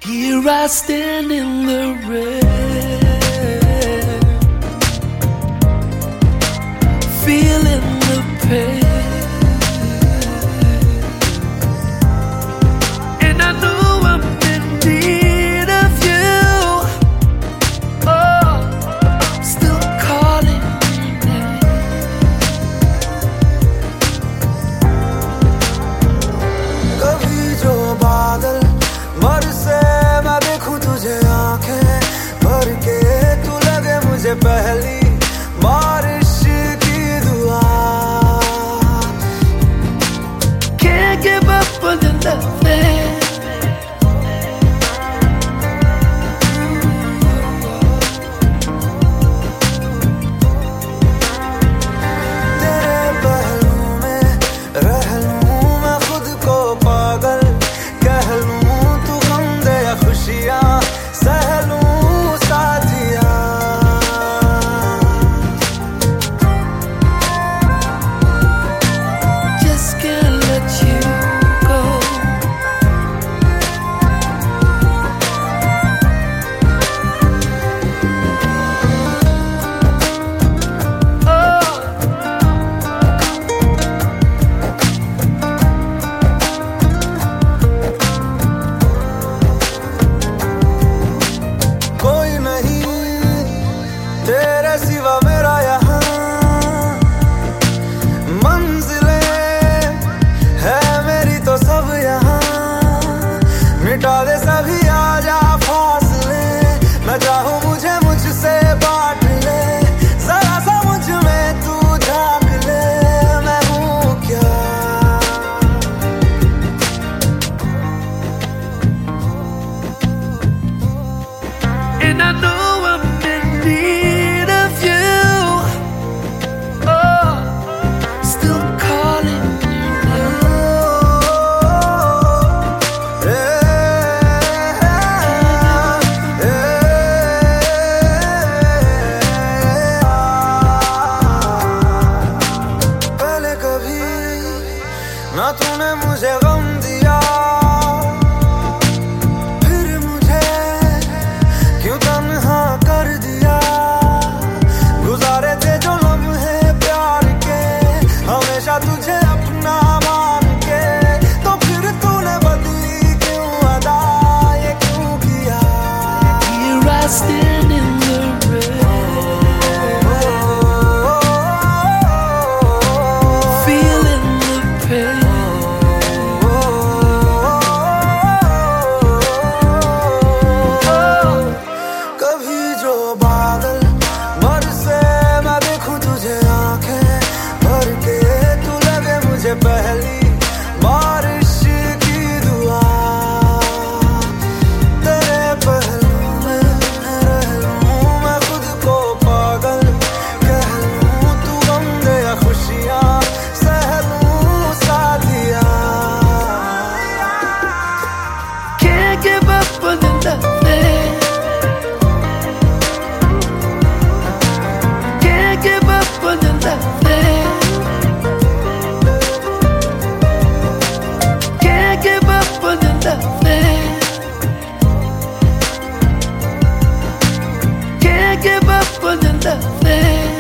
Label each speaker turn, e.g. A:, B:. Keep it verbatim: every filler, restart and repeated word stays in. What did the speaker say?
A: Here I stand in the rain, feeling the pain, and I know I'm in need of you. Oh, still calling your name.
B: कभी जो बादल बरसे मैं देखूं तुझे आंखें भर के, तू लगे मुझे पहली बारिश की दुआ.
A: Can't give up on your loving.
B: तेरे पहलू में रह लूं मैं खुद को पागल कह लूं, तू गम दे या खुशियां सह लूं साथिया.
A: Just can't let you go. Oh,
B: कोई नहीं तेरे सिवा मेरा यहाँ, मंजिलें है मेरी तो सब यहाँ. मिटा दे सभी आजा फासले, मैं चाहूँ मुझे मुझसे बांट ले. जरा सा मुझ में तू झांक ले, मैं हूँ क्या.
A: and I know I'm in need of you. Oh, still calling your
B: पहले कभी ना तूने मुझे गम दिया, फिर मुझे क्यों तन्हा कर दिया. गुजारे थे जो लम्हे प्यार के, हमेशा तुझे अपना मान के, तो फिर तूने बदली क्यों अदा, ये क्यों किया.
A: Here I stand in the rain, feeling the pain. Oh,
B: कभी जो बादल बरसे मैं देखूं तुझे आंखें भर के, तू लगे मुझे पहली बारिश की दुआ. तेरे पहलू में रह लूं मैं खुद को पागल कह लूं, तू गम दे या खुशियां सह लूं साथिया.
A: can't give up on your loving. Can't give up on your loving. Can't give up on your loving. Can't give up on your loving.